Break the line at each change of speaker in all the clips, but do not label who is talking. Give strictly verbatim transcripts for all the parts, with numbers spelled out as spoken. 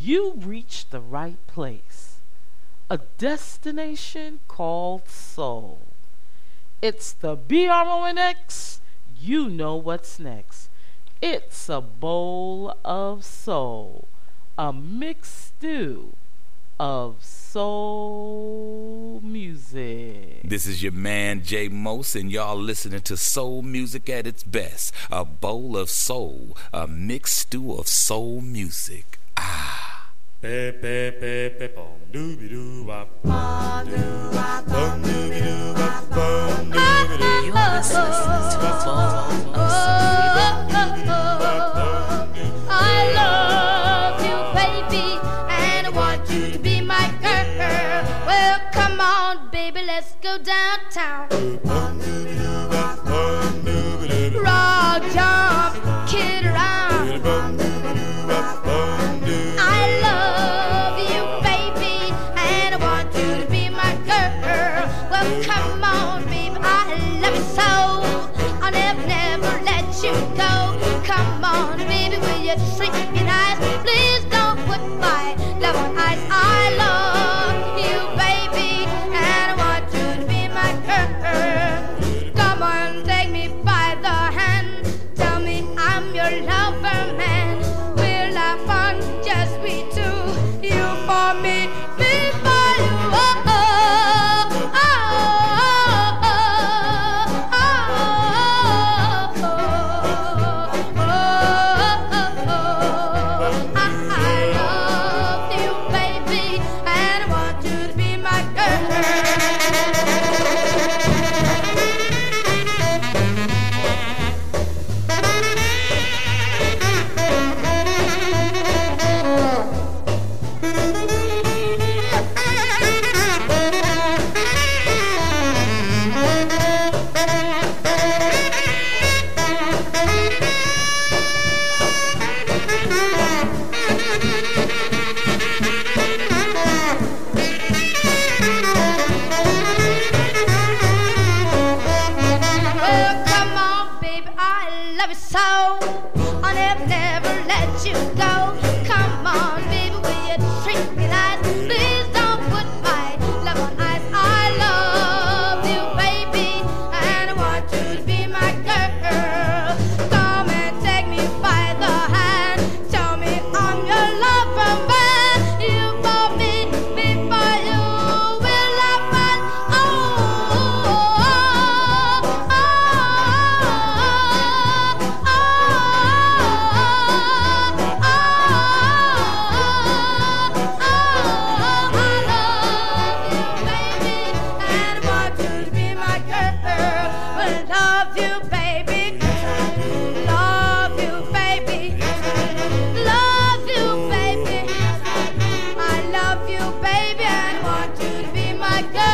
you reached the right place. A destination called soul. It's the B R O N X. You know what's next. It's a bowl of soul. A mixed stew of soul music.
This is your man Jay Mose, and y'all listening to soul music at its best. A bowl of soul, a mixed stew of soul music. Ah.
Pe pe pe pe bom dooby doo wop.
Bum doo wop, bum dooby doo wop,
Bum dooby doo.
You're listening to a bowl of
I love you, baby, and I want you to be my girl. Well, come on, baby, let's go downtown.
Bum dooby doo wop, bum dooby doo.
Rock, jump, kid around.
Bum dooby doo wop, bum dooby.
I love you, baby, and I want you to be my girl. Well, come on, baby, I love you so. I'll never, never let you go. Come on, baby, will you treat me nice? Please don't put my love on ice. I love you, baby, and I want you to be my girl. Come on, take me by the hand. Tell me I'm your lover, man. We'll have fun, just we two. You for me, me for you. Oh, oh, oh, oh, oh, oh, oh, oh, oh. I love you, baby, and I want you to be my girl. Well, come on, baby, I love you so. I'll never, never let you go. Come on, baby, will you treat me nice? Please don't put my love on ice. I love you, baby, and I want you to be my girl. Come and take me by the hand. Tell me I'm your lover, man. You for me, me for you. We'll have fun. Oh, oh, oh, oh, oh, oh, oh, I love you, baby, and I want you to be my girl. Well, love you, baby. Love you, baby. Love you, baby. I love you, baby, and I want you to be my girl.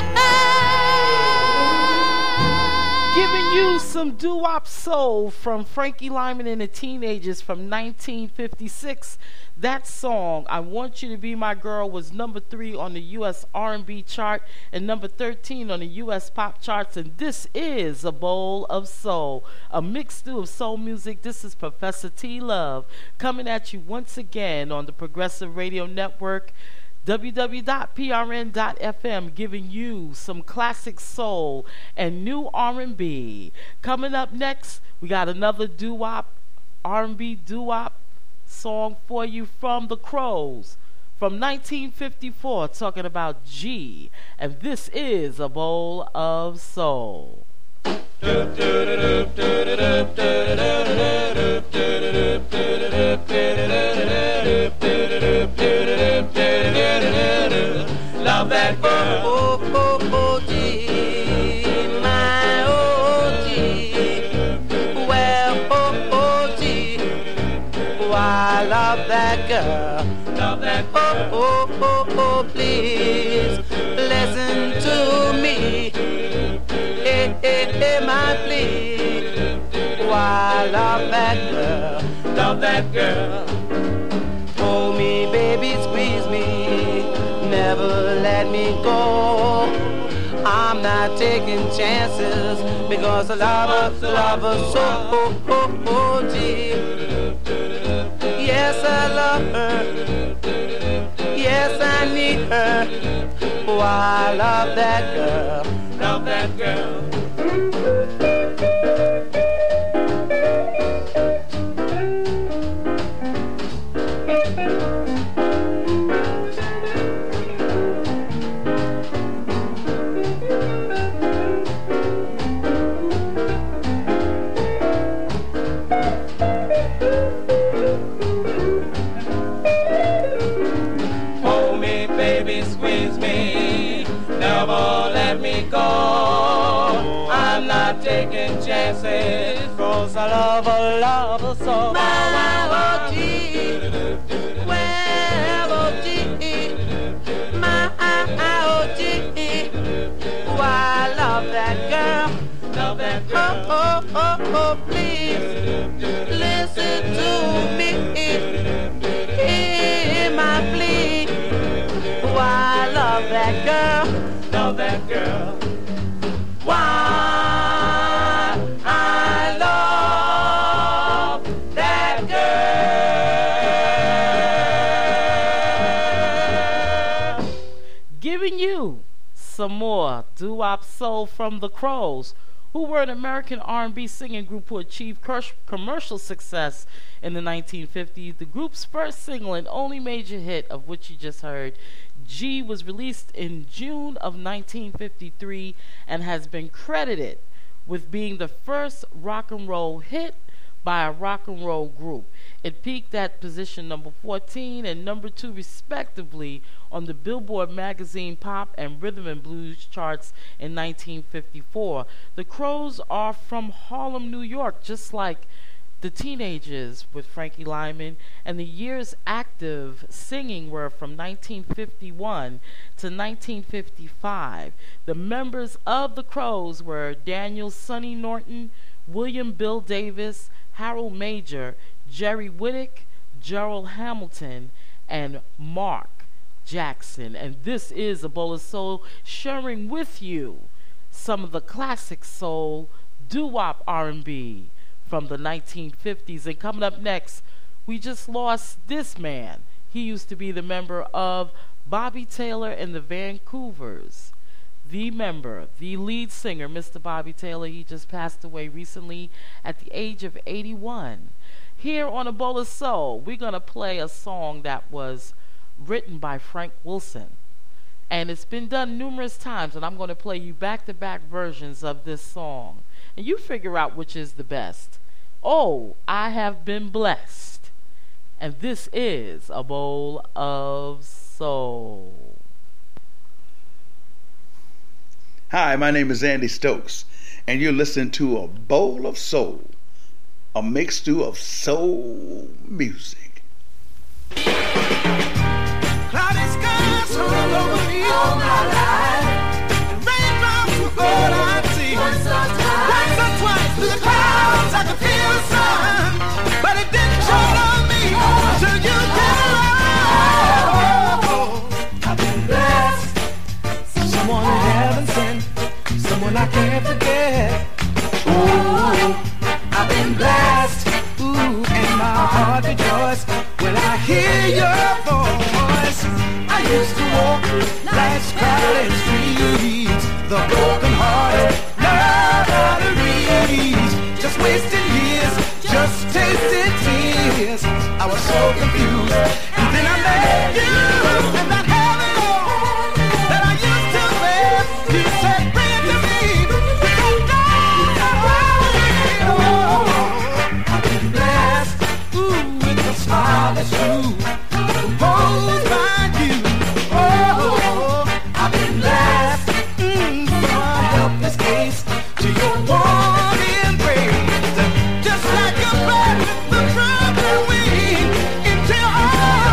Giving you some doo-wop soul from Frankie Lyman and the Teenagers from nineteen fifty-six. That song, I Want You to Be My Girl, was number three on the U S R and B chart and number thirteen on the U S pop charts. And this is a bowl of soul, a mixed stew of soul music. This is Professor T Love coming at you once again on the Progressive Radio Network, w w w dot p r n dot f m, giving you some classic soul and new R and B. Coming up next, we got another doo-wop, R and B doo-wop song for you from the Crows from nineteen fifty-four, talking about G, and this is a bowl of soul.
Love that girl. Oh, oh, oh, G, my oh, G. Well, oh, oh, G. Oh, I love that girl. Love that girl. Oh, oh, oh, oh, please listen to me. Hey, hey, hey, my plea. Oh, I love that girl. Love that girl. Hold me, baby, squeeze me. Never let me go. I'm not taking chances because I love her, love her so. Oh, oh, oh, gee. Yes, I love her. need her. Oh, I love that girl. Love that girl. Hold me, baby, squeeze me. Never let me go. I'm not taking chances, 'cause I love a lover so. My O G, well, O G, my O G. Oh, I love that girl. Love that girl. Oh, oh, oh, oh, please listen to me. Hear my plea. Oh, I love that girl. Love that girl. Why I love that girl.
Giving you some more doo-wop soul from the Crows, who were an American R and B singing group who achieved commercial success in the nineteen fifties. The group's first single and only major hit, of which you just heard, G, was released in June of nineteen fifty-three and has been credited with being the first rock and roll hit by a rock and roll group. It peaked at position number fourteen and number two respectively on the Billboard magazine pop and rhythm and blues charts in nineteen fifty-four. The Crows are from Harlem, New York, just like the Teenagers with Frankie Lyman, and the years active singing were from nineteen fifty-one to nineteen fifty-five. The members of the Crows were Daniel Sonny Norton, William Bill Davis, Harold Major, Jerry Whittick, Gerald Hamilton, and Mark Jackson. And this is A Bowl of Soul, sharing with you some of the classic soul, doo-wop R and B from the nineteen fifties. And coming up next, we just lost this man. He used to be the member of Bobby Taylor and the Vancouvers. The member, the lead singer, Mister Bobby Taylor, he just passed away recently at the age of eighty-one. Here on A Bowl of Soul, we're going to play a song that was written by Frank Wilson. And it's been done numerous times, and I'm going to play you back-to-back versions of this song. And you figure out which is the best. Oh, I Have Been Blessed. And this is A Bowl of Soul.
Hi, my name is Andy Stokes, and you're listening to A Bowl of Soul, a mixed stew of soul music.
Cloudy skies all over me all my life, and raindrops were all I see. Once or twice, once or twice through the clouds I could feel the sun, but it didn't show on me till you came around. Oh, I've been blessed, someone in heaven sent, someone I can't forget. Ooh, I've been blessed, ooh, and my heart rejoices when I hear your voice. I used to walk life's crowded streets, the broken hearted, love out of reach, just wasting years, just tasting tears. I was so confused, and then I met you, and that heaven that I used to bear, you said, bring it to me, because God, oh, I've been blessed, ooh, with a smile that's true, composed by you. Oh, I've been blessed, mm, from a helpless case to your warm embrace, just like a bird with a broken wing into your arms.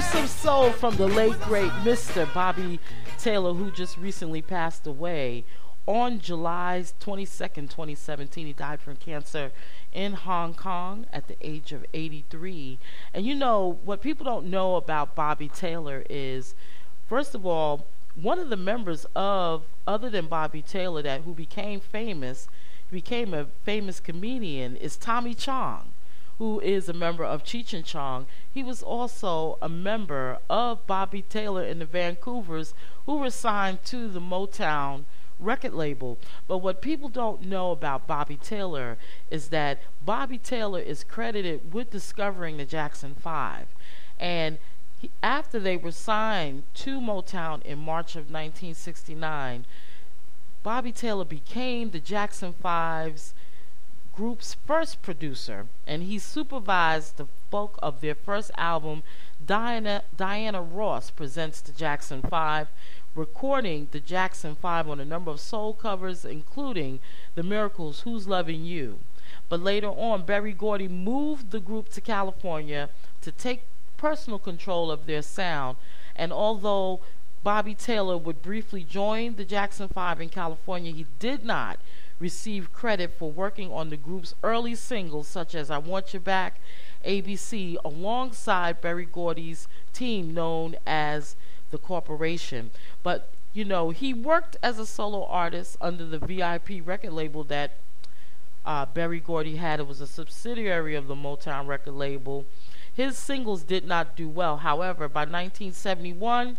some soul from the late great Mister Bobby Taylor, who just recently passed away on July twenty-second, twenty seventeen. He died from cancer in Hong Kong at the age of eighty-three. And you know, what people don't know about Bobby Taylor is, first of all, one of the members of, other than Bobby Taylor, that who became famous, became a famous comedian, is Tommy Chong, who is a member of Cheech and Chong. He was also a member of Bobby Taylor and the Vancouvers, who were signed to the Motown record label. But what people don't know about Bobby Taylor is that Bobby Taylor is credited with discovering the Jackson Five. And he, after they were signed to Motown in March of nineteen sixty-nine, Bobby Taylor became the Jackson Five's group's first producer, and he supervised the bulk of their first album, Diana, Diana Ross Presents the Jackson Five, recording the Jackson Five on a number of soul covers, including The Miracles' Who's Loving You. But later on, Berry Gordy moved the group to California to take personal control of their sound, and although Bobby Taylor would briefly join the Jackson Five in California, he did not receive credit for working on the group's early singles such as I Want You Back, A B C, alongside Berry Gordy's team known as the Corporation. But, you know, he worked as a solo artist under the V I P record label that uh, Berry Gordy had. It was a subsidiary of the Motown record label. His singles did not do well. However, by nineteen seventy-one,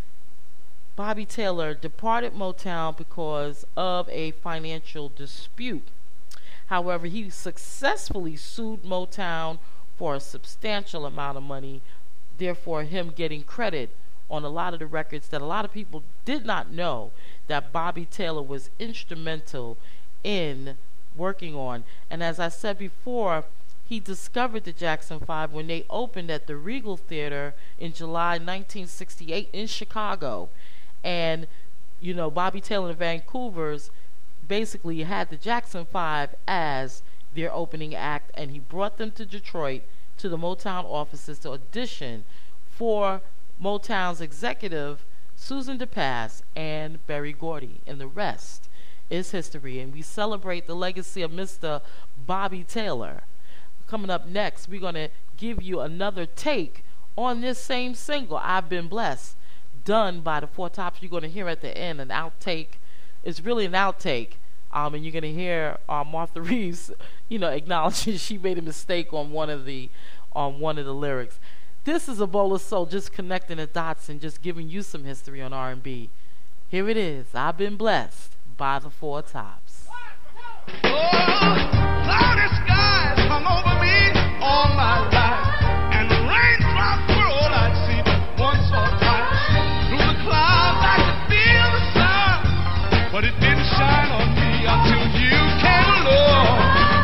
Bobby Taylor departed Motown because of a financial dispute. However, he successfully sued Motown for a substantial amount of money, therefore him getting credit on a lot of the records that a lot of people did not know that Bobby Taylor was instrumental in working on. And as I said before, he discovered the Jackson Five when they opened at the Regal Theater in July nineteen sixty-eight in Chicago. And, you know, Bobby Taylor and the Vancouvers basically had the Jackson Five as their opening act, and he brought them to Detroit to the Motown offices to audition for Motown's executive, Susan DePass and Berry Gordy. And the rest is history. And we celebrate the legacy of Mister Bobby Taylor. Coming up next, we're going to give you another take on this same single, I've Been Blessed, done by the Four Tops. You're going to hear at the end an outtake. It's really an outtake. Um, and you're going to hear uh, Martha Reeves, you know, acknowledging she made a mistake on one of the on one of the lyrics. This is A Bowl of Soul, just connecting the dots and just giving you some history on R and B. Here it is. I've Been Blessed by the Four Tops.
Oh, cloudy skies hung over me all my life, and the raindrops were all I'd see once or twice. Through the clouds I could feel the sun, but it didn't shine on me until you came along.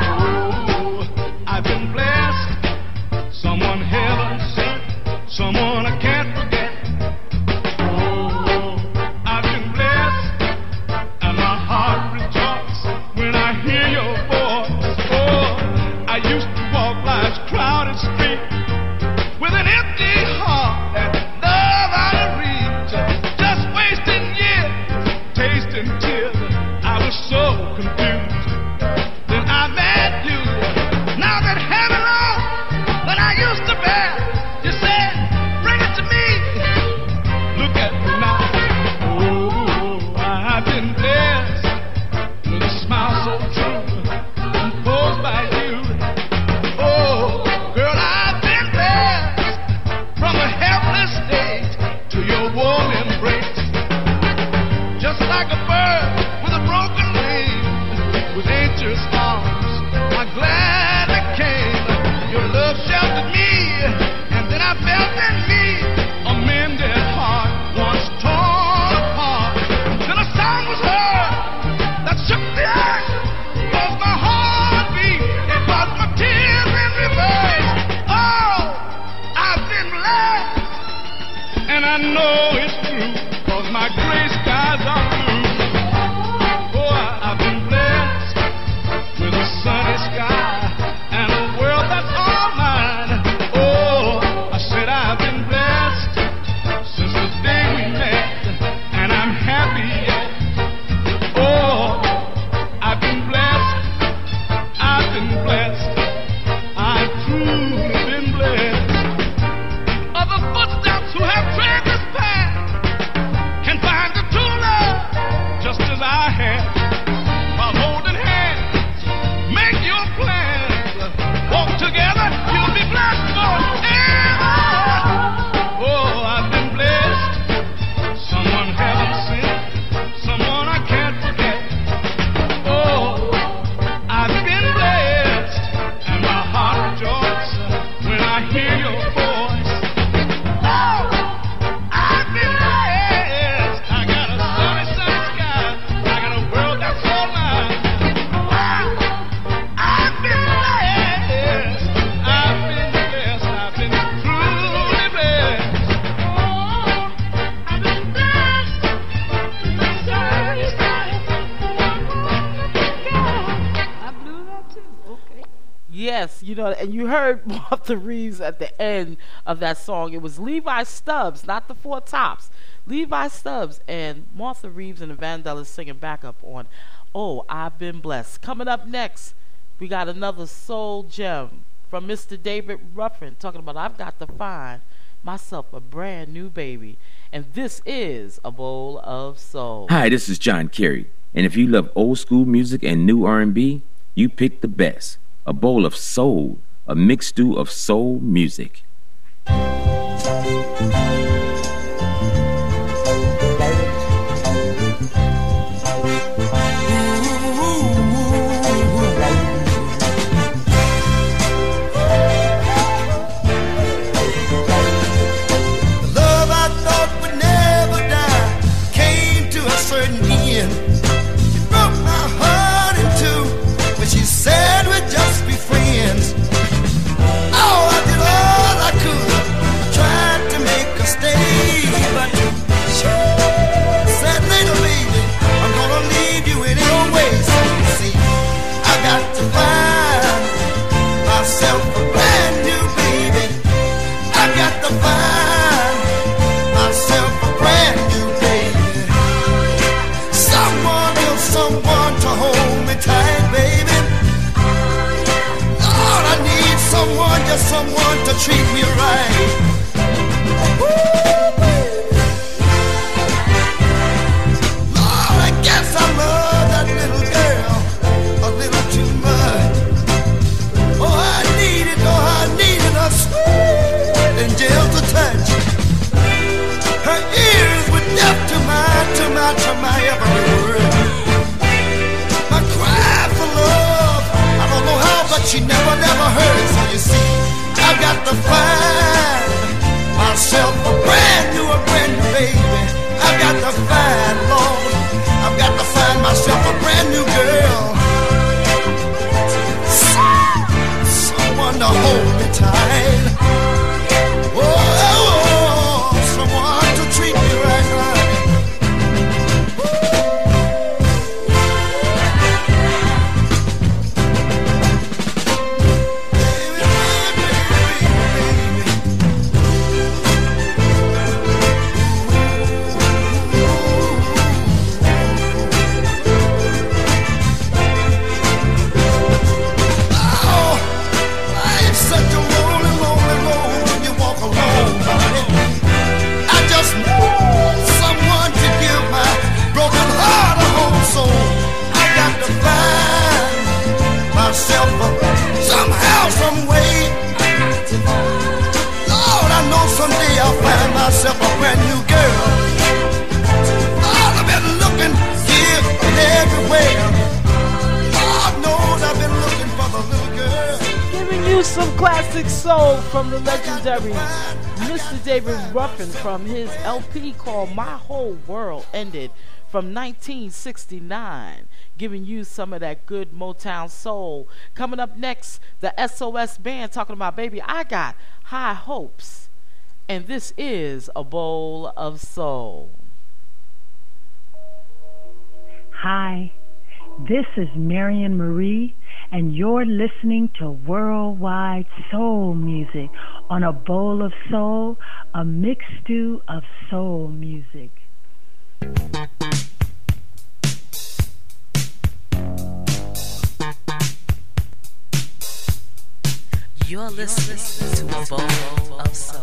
Oh, I've been blessed, someone heaven sent, someone I can't forget. Oh, I've been blessed, and my heart rejoices when I hear your voice. Oh, I used to walk life's crowded street with an empty heart and love out of reach, just wasting years, tasting tears. I was so confused. Then I met you. Now that heavy load that I used to bear, you said, bring it to me. Look at me now. Oh, I've been blessed with a smile so true, composed by you. Oh, girl, I've been blessed from a helpless state to your warm embrace. Just like a bird with a broken wing, with anxious arms, I'm glad I came. Your love sheltered me, and then I felt in me a mended heart, once torn apart. Then a song was heard that shook the earth, caused my heart beat, it was my tears in reverse. Oh, I've been blessed, and I know it's true, cause my gray skies are blue. Oh, I- I've been blessed with a
Yes, you know, and you heard Martha Reeves at the end of that song. It was Levi Stubbs, not the Four Tops. Levi Stubbs and Martha Reeves and the Vandellas singing backup on Oh, I've Been Blessed. Coming up next, we got another soul gem from Mister David Ruffin talking about I've got to find myself a brand new baby. And this is A Bowl of Soul.
Hi, this is John Kerry. And if you love old school music and new R and B, you picked the best. A Bowl of Soul, a mixed stew of soul music.
Someone to treat me right. Woo, Lord, I guess I love that little girl a little too much. Oh, I needed, oh, I needed a sweet and gentle touch. Her ears were deaf to my, to my, to my every word. My cry for love, I don't know how, but she never, never heard. So you see, I've got to find myself a brand new, a brand new baby. I've got to find, Lord, I've got to find myself a brand new girl. Someone to hold me tight. Oh, someone to treat me right, right. Somehow, some way, Lord, I know someday I'll find myself a brand new girl. Lord, I've been looking here and everywhere. Lord knows I've been looking for the little girl.
Giving you some classic soul from the legendary Mister David Ruffin from his L P called My Whole World Ended from nineteen sixty-nine. Giving you some of that good Motown soul. Coming up next, the S O S Band talking about, baby, I got high hopes. And this is A Bowl of Soul.
Hi, this is Marion Marie, and you're listening to Worldwide Soul Music on A Bowl of Soul, a mixed stew of soul music.
You're listening to A Bowl of Soul.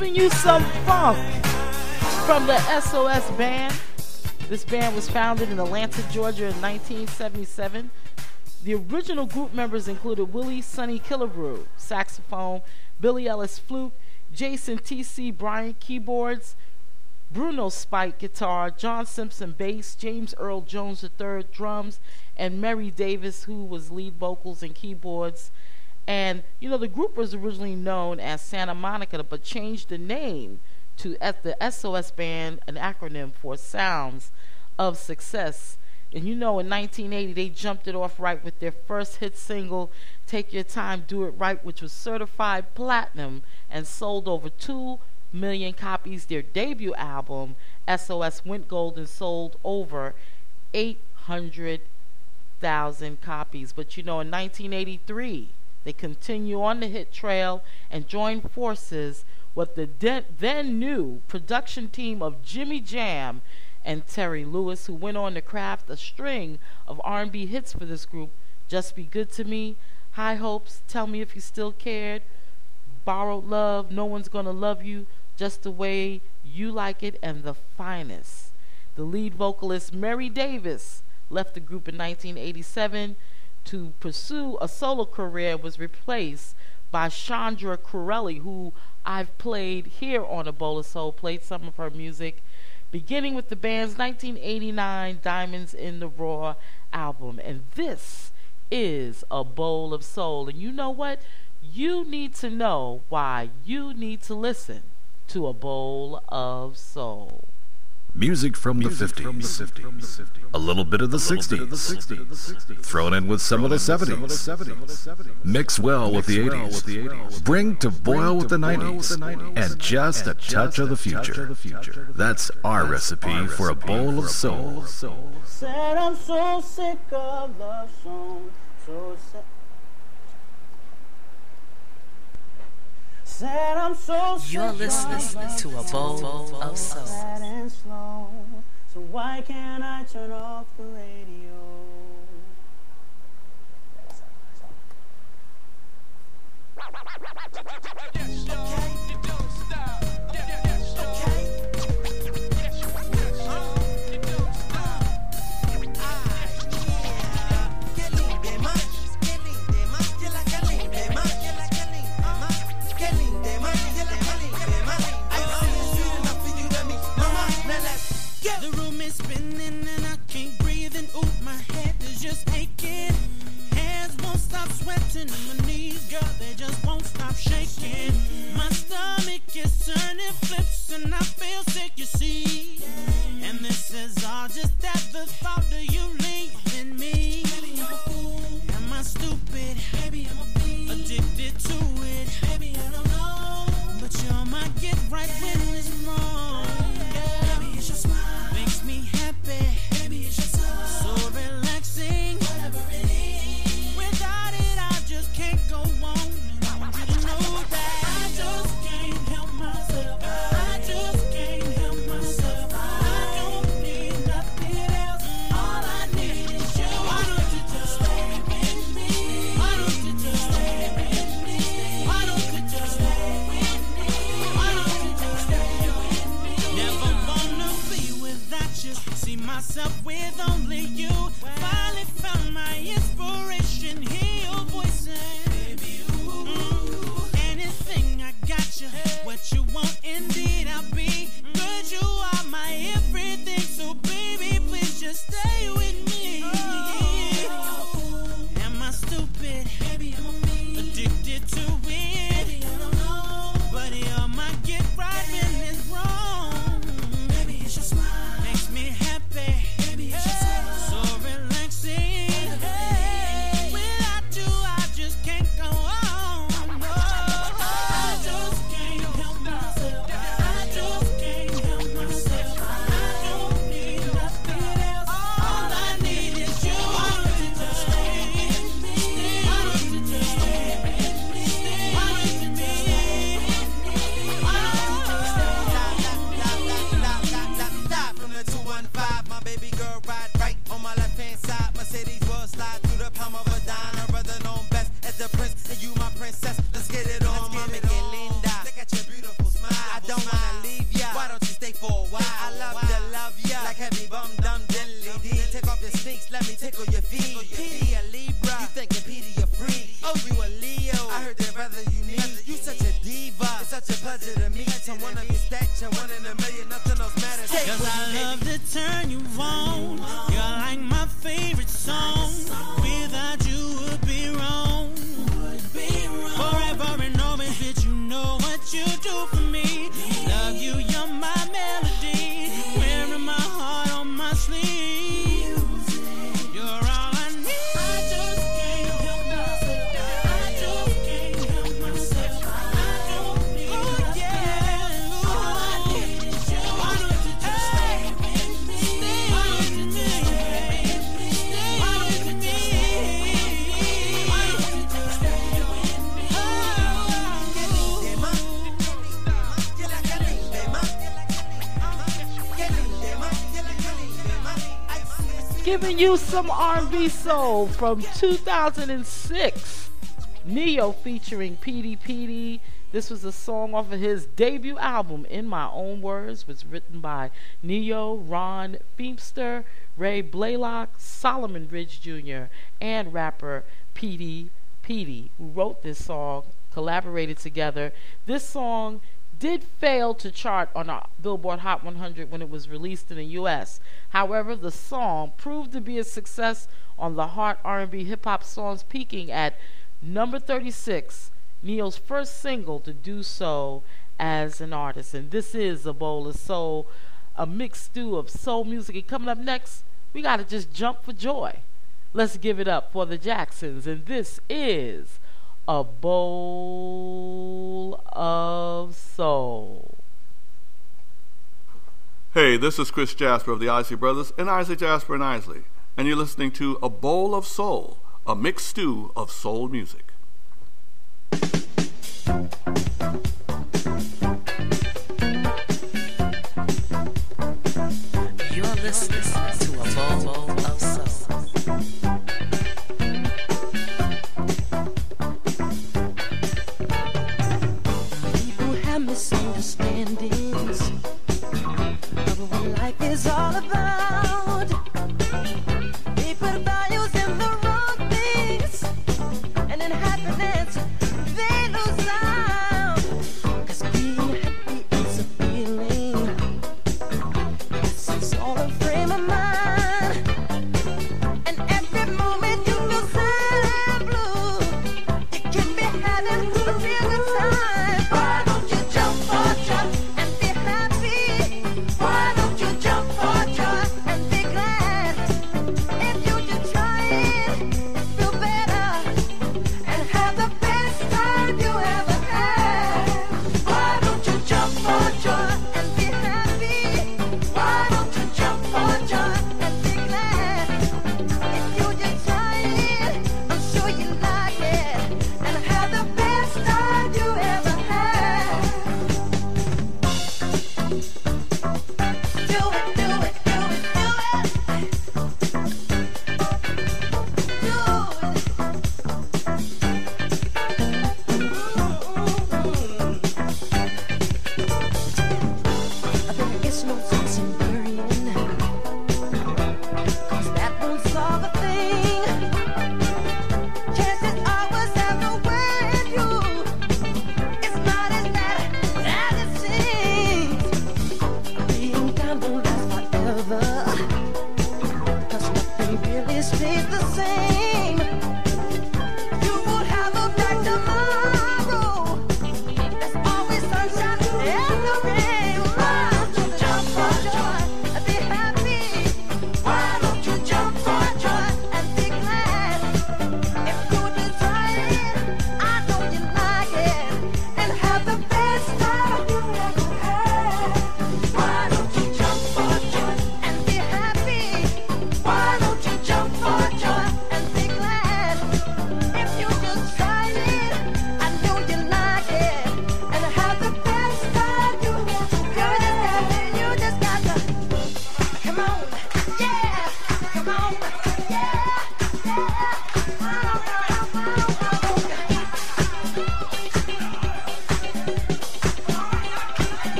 giving you some funk from the S O S band. This band was founded in Atlanta, Georgia in nineteen seventy-seven. The original group members included Willie Sonny Killebrew, saxophone, Billy Ellis flute, Jason T C Bryant keyboards, Bruno Spike guitar, John Simpson bass, James Earl Jones the third drums, and Mary Davis, who was lead vocals and keyboards. And, you know, the group was originally known as Santa Monica, but changed the name to the S O S band, an acronym for Sounds of Success. And you know, in nineteen eighty, they jumped it off right with their first hit single, Take Your Time, Do It Right, which was certified platinum and sold over two million copies. Their debut album, S O S, went gold and sold over eight hundred thousand copies. But you know, in nineteen eighty-three, they continue on the hit trail and join forces with the de- then new production team of Jimmy Jam and Terry Lewis, who went on to craft a string of R and B hits for this group. Just Be Good to Me, High Hopes, Tell Me If You Still Cared, Borrowed Love, No One's Gonna Love You Just the Way You Like It, and The Finest. The lead vocalist Mary Davis left the group in nineteen eighty-seven to pursue a solo career, was replaced by Chandra Corelli, who I've played here on A Bowl of Soul, played some of her music, beginning with the band's nineteen eighty-nine Diamonds in the Raw album. And this is A Bowl of Soul. And you know what? You need to know why you need to listen to A Bowl of Soul.
Music from the fifties, a little bit of the sixties, thrown in with some of the seventies, mix well with the eighties, bring to boil with the nineties, and just a touch of the future. That's our recipe for A Bowl of Soul.
Said I'm so sick of love songs, so sick. Said I'm so sick.
You're listening to A Bowl of Soul.
Sad and slow, so why can't I turn off the radio? Okay.
The room is spinning and I can't breathe, and ooh, my head is just aching. Hands won't stop sweating, my knees, girl, they just won't stop shaking. My stomach is turning flips and I feel sick, you see. And this is all just at the thought of you leaving me. Am I stupid? Maybe I'm addicted to it. Maybe I don't know. But you're my get right when it's wrong. Maybe it's your smile makes me happy. Maybe it's your touch so relaxing. Whatever it is, without it I just can't go on. And I want you to know that I just can't help myself. I
heard that rather unique. You such a diva, it's such a pleasure to meet someone of your stature, one in a million, nothing else matters.
Cause I love to turn you on. You're like my favorite song. Without you would be wrong. Forever and always, bitch, you know what you do for me. Love you, you're my melody. Wearing my heart on my sleeve. You're all I need. I just can't help myself. I just can't help myself. I don't need oh, yeah. All I need is you. Why don't you just stay with me? Why don't you just stay with me? Why don't you just stay with me? Why don't you just stay with me?
Giving you some R and B soul from two thousand six. Neo featuring Petey Petey. This was a song off of his debut album, In My Own Words, was written by Neo, Ron Feemster, Ray Blaylock, Solomon Ridge Junior, and rapper Petey Petey, who wrote this song, collaborated together. This song did fail to chart on a Billboard Hot one hundred when it was released in the U S. However, the song proved to be a success on the Hot R and B Hip Hop Songs, peaking at number thirty-six, Neo's first single to do so as an artist. And this is A Bowl of Soul, a mixed stew of soul music. And coming up next, we got to just jump for joy. Let's give it up for the Jacksons. And this is A Bowl of Soul.
Hey, this is Chris Jasper of the Isley Brothers and Isley Jasper and Isley, and you're listening to A Bowl of Soul, a mixed stew of soul music.
You're listening to A Bowl of Soul.
Misunderstandings of what life is all about. They put values in the wrong things, and in happiness they lose out. 'Cause being happy is a feeling. Yes, it's all a frame of mind. And every moment you feel sad and blue, you can be having a real good time. Why don't you jump for joy and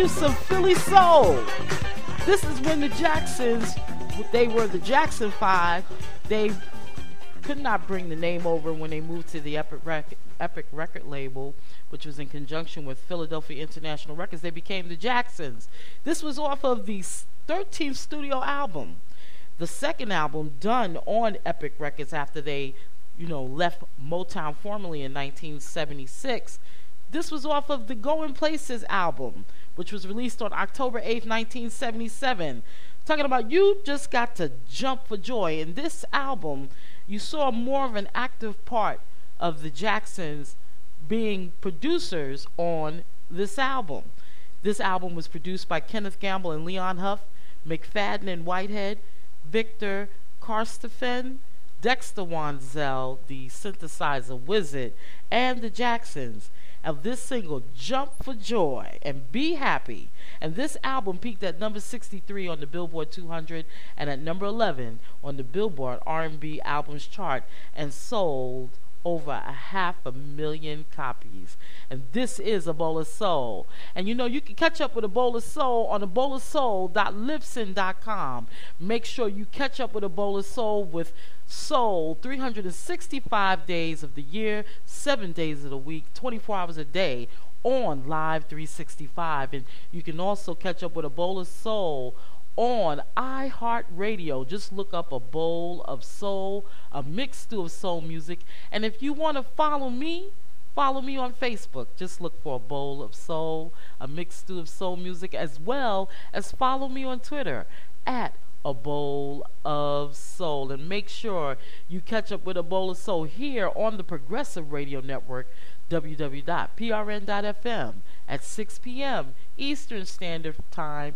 you some Philly soul. This is when the Jacksons, they were the Jackson Five. They could not bring the name over when they moved to the Epic, Rec- Epic record label, which was in conjunction with Philadelphia International Records. They became the Jacksons. This was off of the thirteenth studio album, the second album done on Epic Records after they, you know, left Motown formally in nineteen seventy-six. This was off of the Going Places album, which was released on October eighth, nineteen seventy-seven. Talking about You Just Got to Jump for Joy. In this album, you saw more of an active part of the Jacksons being producers on this album. This album was produced by Kenneth Gamble and Leon Huff, McFadden and Whitehead, Victor Karstoffen, Dexter Wansel, the synthesizer wizard, and the Jacksons. Of this single, Jump for Joy and Be Happy. And this album peaked at number sixty-three on the Billboard two hundred and at number eleven on the Billboard R and B Albums chart and sold over a half a million copies. And this is A Bowl of Soul. And you know, you can catch up with A Bowl of Soul on a bowl of soul dot libsyn dot com. Make sure you catch up with A Bowl of Soul with soul three hundred sixty-five days of the year, seven days of the week, twenty-four hours a day on Live three sixty-five. And you can also catch up with A Bowl of Soul on iHeartRadio. Just look up A Bowl of Soul, a mixed stew of soul music. And if you want to follow me, follow me on Facebook. Just look for A Bowl of Soul, a mixed stew of soul music, as well as follow me on Twitter at A Bowl of Soul. And make sure you catch up with A Bowl of Soul here on the Progressive Radio Network, w w w dot p r n dot f m, at six p.m. Eastern Standard Time,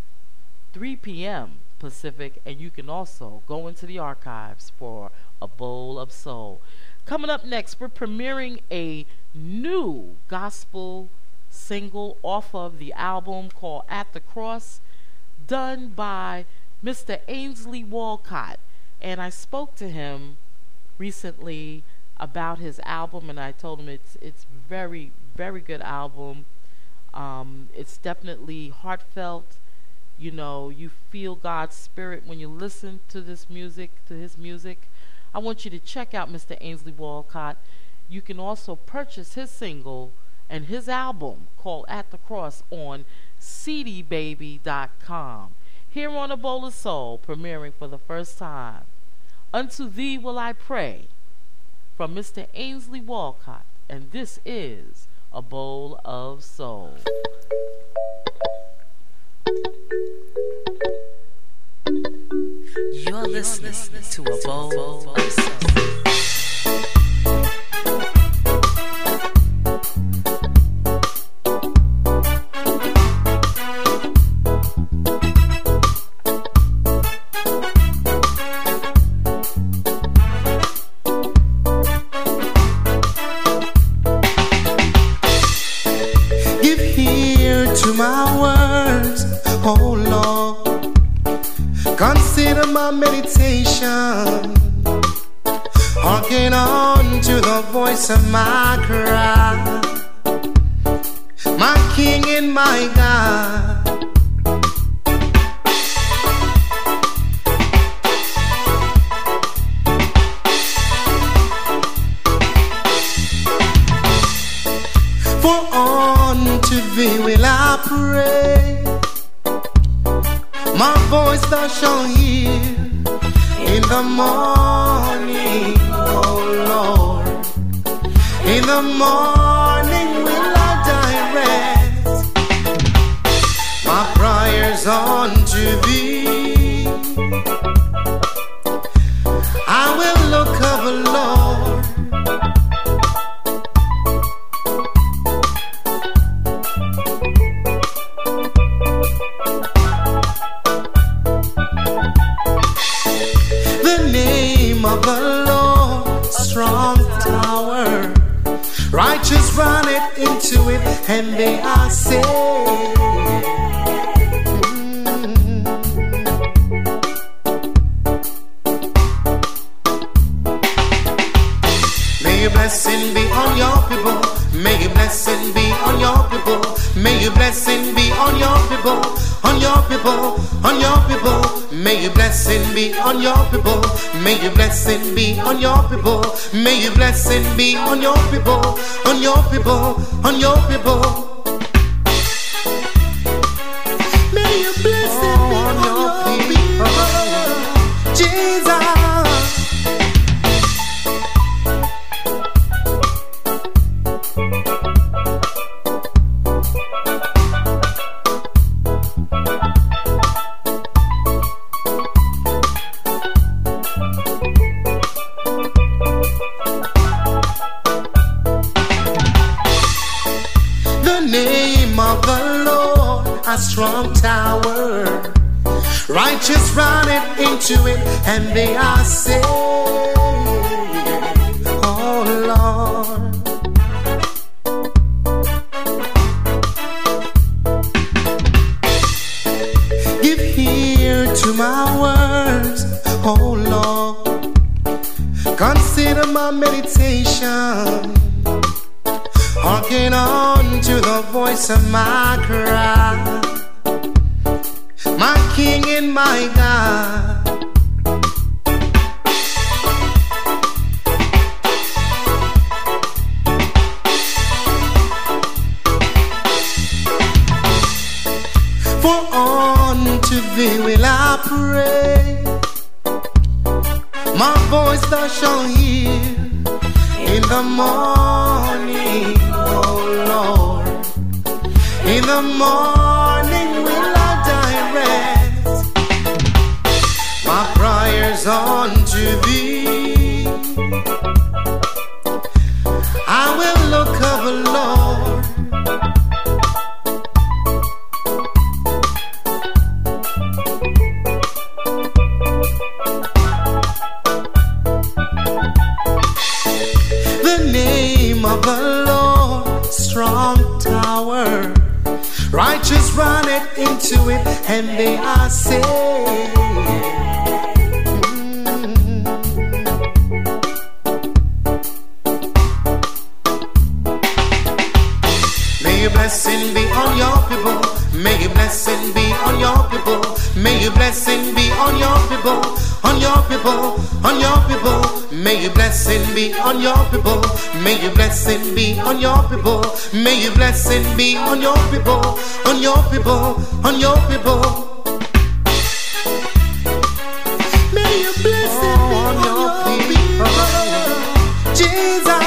three p.m. Pacific. And you can also go into the archives for A Bowl of Soul. Coming up next, we're premiering a new gospel single off of the album called At the Cross, done by Mister Ainsley Walcott. And I spoke to him recently about his album, and I told him it's it's very, very good album. Um, it's definitely heartfelt. You know, you feel God's spirit when you listen to this music, to his music. I want you to check out Mister Ainsley Walcott. You can also purchase his single and his album called At the Cross on c d baby dot com. Here on A Bowl of Soul, premiering for the first time, Unto Thee Will I Pray, from Mister Ainsley Walcott. And this is A Bowl of Soul.
You're listening to A Bowl of Soul.
Consider my meditation, hearken on to the voice of my cry, my King and my God. For unto Thee will I pray, my voice thou shalt hear in the morning, oh Lord. In the morning will I direct my prayers unto Thee. I will look over, Lord. Of the Lord, strong tower, righteous run it into it, and they are saved. Mm. May your blessing be on your people. May your blessing be on your people. May your blessing be on your people, on your people, on your people. May your blessing be on your people. May your blessing be on your people. May your blessing be on your people, on your people, on your people. May your blessing be on your people, Jesus. A strong tower, righteous run it into it, and they are saved. Oh Lord, give ear to my words. Oh Lord, consider my meditation. Hearken on to the voice of my cry, my King and my God. For unto thee will I pray, my voice thou shalt hear in the morning. Oh Lord, in the morning will I direct my prayers unto thee. I will look over, Lord, the name of the Lord, strong tower, righteous run it into it, and they are saved. Mm. May your blessing be on your people. May your blessing be on your people. May your blessing be on your people, on your people, on your people. May your blessing be on your people. May your blessing be on your people. May your blessing be on your people, on your people, on your people. May your blessing be on your people, Jesus.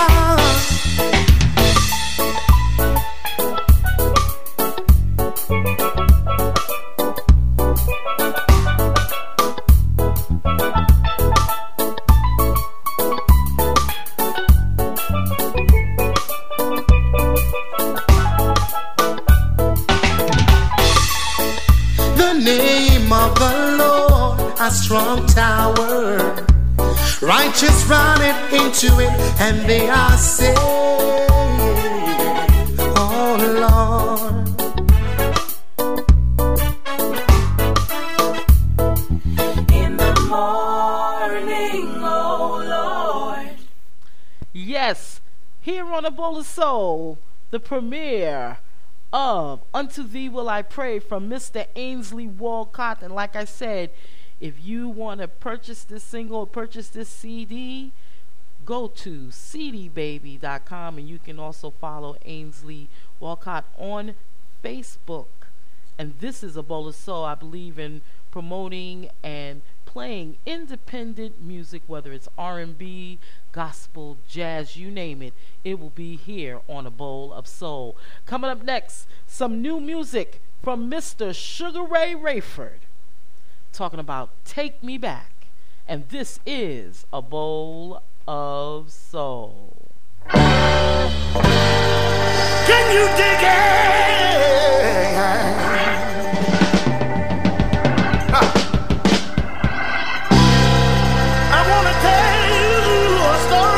A strong tower, righteous run it into it, and they are saved. Oh Lord,
in the morning, oh Lord. Yes, here on A Bowl of Soul, the premiere of Unto Thee Will I Pray from Mister Ainsley Walcott. And like I said, if you want to purchase this single or purchase this C D, go to c d baby dot com, and you can also follow Ainsley Walcott on Facebook. And this is A Bowl of Soul. I believe in promoting and playing independent music, whether it's R and B, gospel, jazz, you name it. It will be here on A Bowl of Soul. Coming up next, some new music from Mister Sugar Ray Rayford, talking about Take Me Back. And this is A Bowl of Soul.
Can you dig it? Huh. I want to tell you a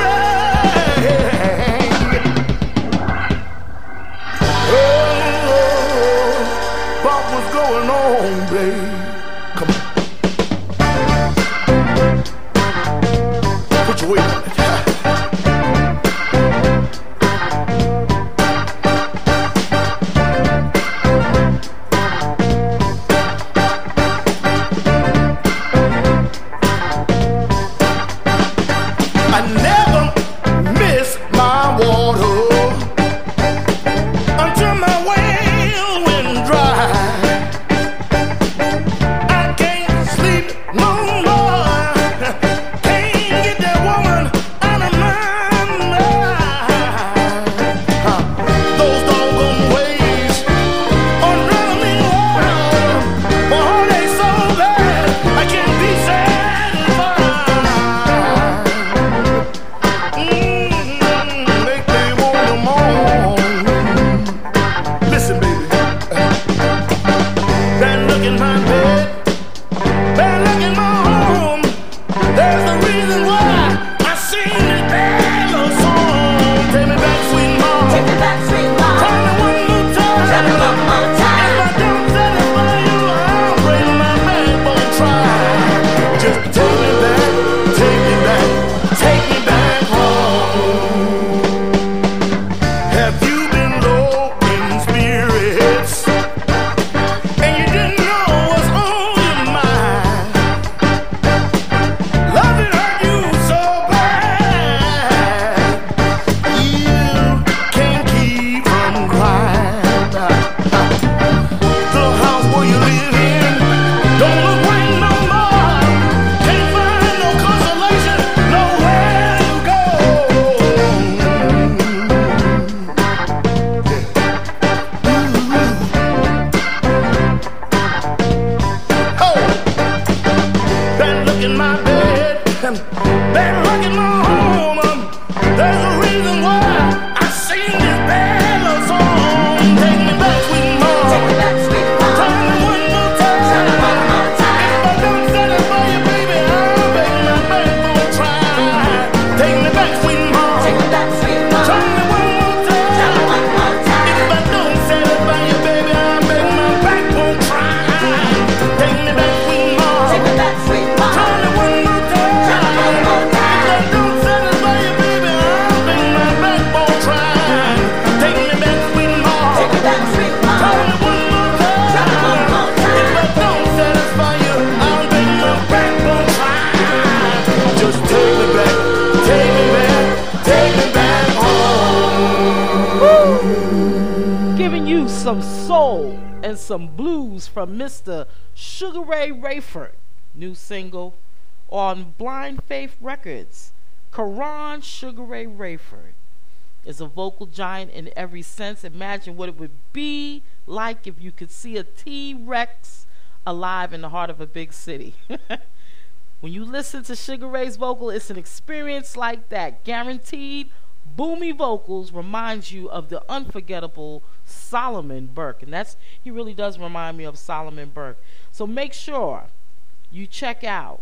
story. Oh, what was going on, babe? Put your weight on it. Bad luck in my home. There's a reason why I sing this bad love song. Take me back, sweet mom. Take me back, sweet mom. Try me one more time. Try me one more time. If I don't satisfy you, baby, I'll make my back won't try. Take me back, sweet mom. Take me back, sweet mom. Try me one more time. Try me one more time. If I don't satisfy you, baby, I'll make my back won't try. Take me back, sweet mom. Take me back, sweet mom. Try me one more time. Try me one more time. If I don't satisfy you, baby, I'll make my back won't try. Take me back, sweet mom. Take me back, sweet mom. Try me one more time. Try me one more time. If I don't satisfy you, I'll make my back won't try. Just take me back, take me back, take me back home.
Giving you some soul and some blues from Mister Sugar Ray Rayford. New single on Blind Faith Records. Karan Sugar Ray Rayford is a vocal giant in every sense. Imagine what it would be like if you could see a T-Rex alive in the heart of a big city. When you listen to Sugar Ray's vocal, it's an experience like that. Guaranteed boomy vocals reminds you of the unforgettable Solomon Burke. And that's, he really does remind me of Solomon Burke. So make sure you check out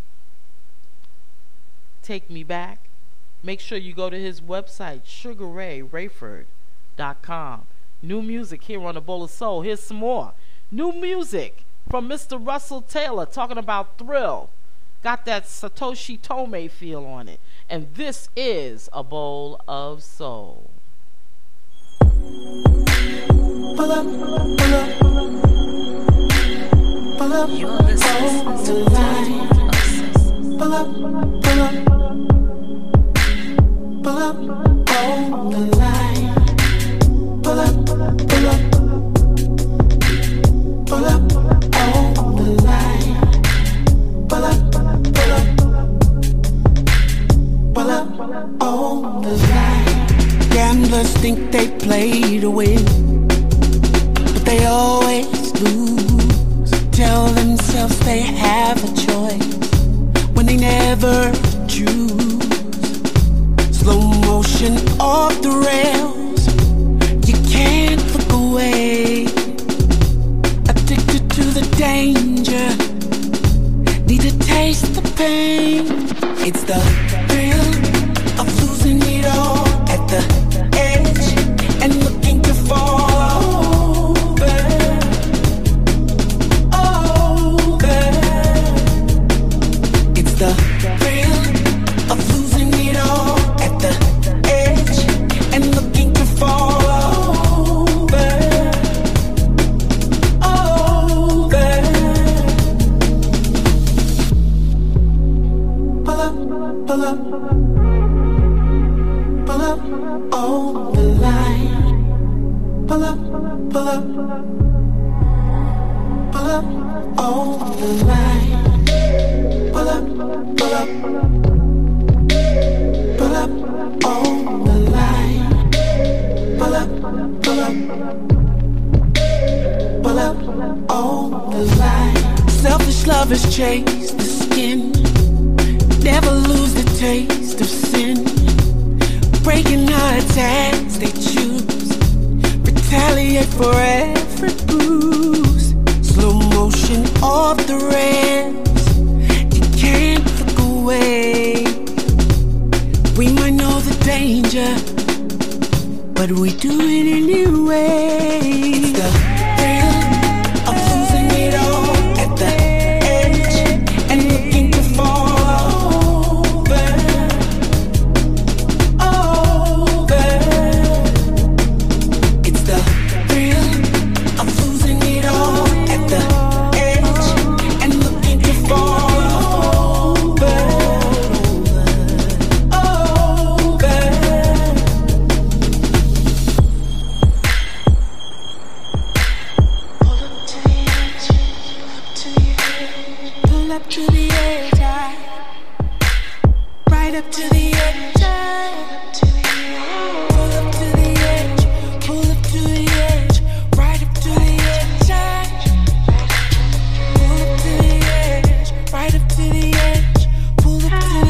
Take Me Back. Make sure you go to his website, sugar ray rayford dot com. New music here on A Bowl of Soul. Here's some more new music from Mister Russell Taylor, talking about Thrill. Got that Satoshi Tome feel on it. And this is A Bowl of Soul.
Pull up, pull up, pull up,
You're listening to the line.
pull up, pull up, pull up on the line. Pull up, pull up, pull up on the line. Pull up, pull up, pull up on the line. Gamblers think they play to win, but they always lose. Tell themselves they have a choice when they never choose. Slow motion off the rails, you can't look away. Addicted to the danger, need to taste the pain. It's the thrill of losing it all at the edge and looking to fall over, over. It's the thrill of losing it all at the edge and looking to fall over, over. Pull up, pull up, pull up on the line. Pull up, pull up, pull up on the line. Pull up, pull up, pull up on the line. Pull up, pull up, pull up on the line. Selfish lovers chase the skin, never lose the taste of sin. Breaking hearts as they choose, retaliate for every bruise. Slow motion off the rails, you can't look away. We might know the danger, but we do it anyway. It's the thrill of losing it all at the edge and looking to fall over, over. It's the thrill of losing it all at the edge and looking to fall over, over. Pull up to the edge, I right up to the edge, I pull up to the edge, pull up to the edge, right up to the edge, I pull up to the edge, right up to the edge, pull up to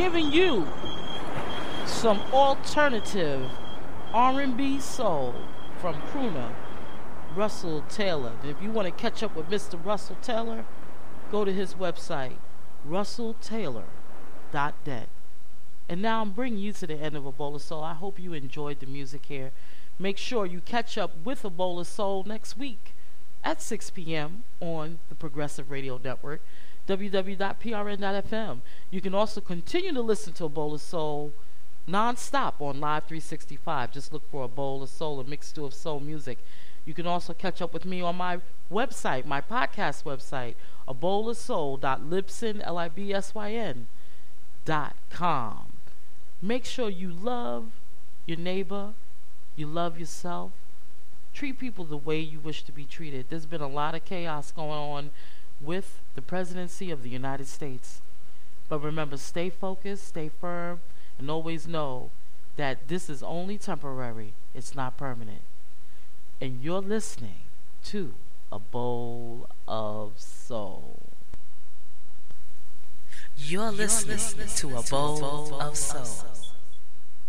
giving you some alternative R and B soul from crooner Russell Taylor. And if you want to catch up with Mister Russell Taylor, go to his website, russell taylor dot net. And now I'm bringing you to the end of A Bowl of Soul. I hope you enjoyed the music here. Make sure you catch up with A Bowl of Soul next week at six p.m. on the Progressive Radio Network, w w w dot p r n dot f m. You can also continue to listen to A Bowl of Soul non-stop on Live three sixty-five. Just look for A Bowl of Soul, a mixed stew of soul music. You can also catch up with me on my website, my podcast website, a bowl of soul dot libsyn, L I B S Y N, dot com. Make sure you love your neighbor, you love yourself. Treat people the way you wish to be treated. There's been a lot of chaos going on with the presidency of the United States. But remember, stay focused, stay firm, and always know that this is only temporary. It's not permanent. And you're listening to A Bowl of Soul.
You're listening, You're listening to A Bowl, to a bowl of Soul. Of soul.